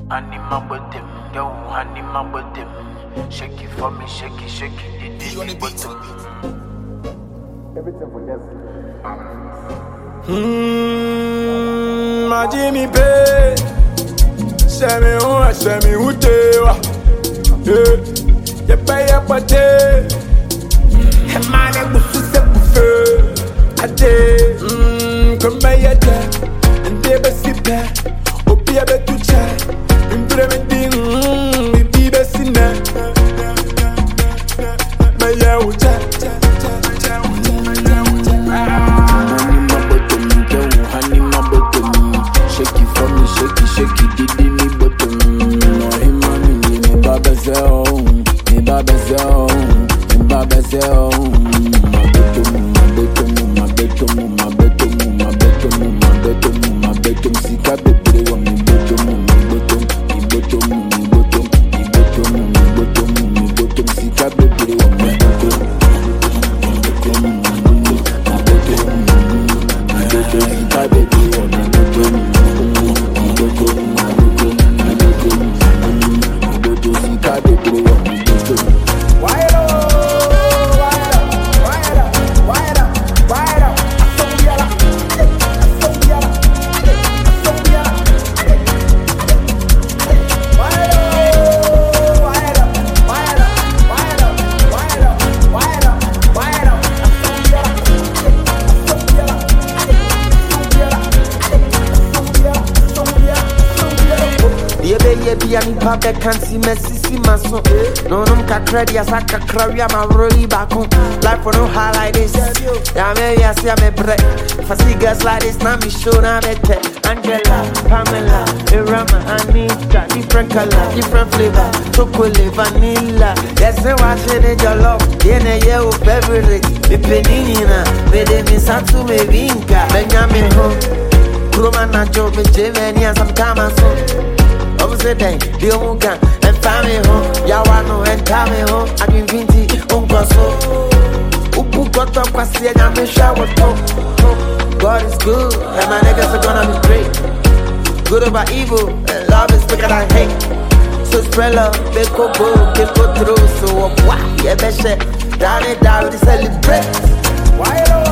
Anima with them, yo, anima with them. Shake it for me, shake it, You on the beat. Everything for just. Ma Jimmy Pay. Send me who they are. You pay up a day. Man, I'm going to say, I did. Come by your day. And they be sipping. Opi a bit to chat. Implementing. Be best in that. But yeah, we chat. Shake it for me, shake it, did me bottom. No him money, me babazell, me babazell. My betum, sika bebre wa mi betum, sika bebre wa mi betum, sika bebre wa mi Papa can't see Messi, my son. No, no, credit as I can carry my rolly back home. Life for no high like this. Yeah, maybe I see I'm a break. If I see girls like this, now me show now better. Angela, Pamela, Irama, Anita, different color, different flavor. Chocolate, vanilla. Yes, I'm watching it, your love. In a year of beverage. Me penina, me de me satu me vinca. Benjamin home. Roma na job, me Jimmy, and some time I saw. Obviously, the Omuka and family home. Yawano and Tammy home. I can vinti, Uncaso. Upu got up, I see, and I'm a shower top. God is good, and my niggas are gonna be great. Good over evil, and love is bigger than hate. So spread love, make go go, get go through. So, wow, yeah, best shit. Down it down, we celebrate. Why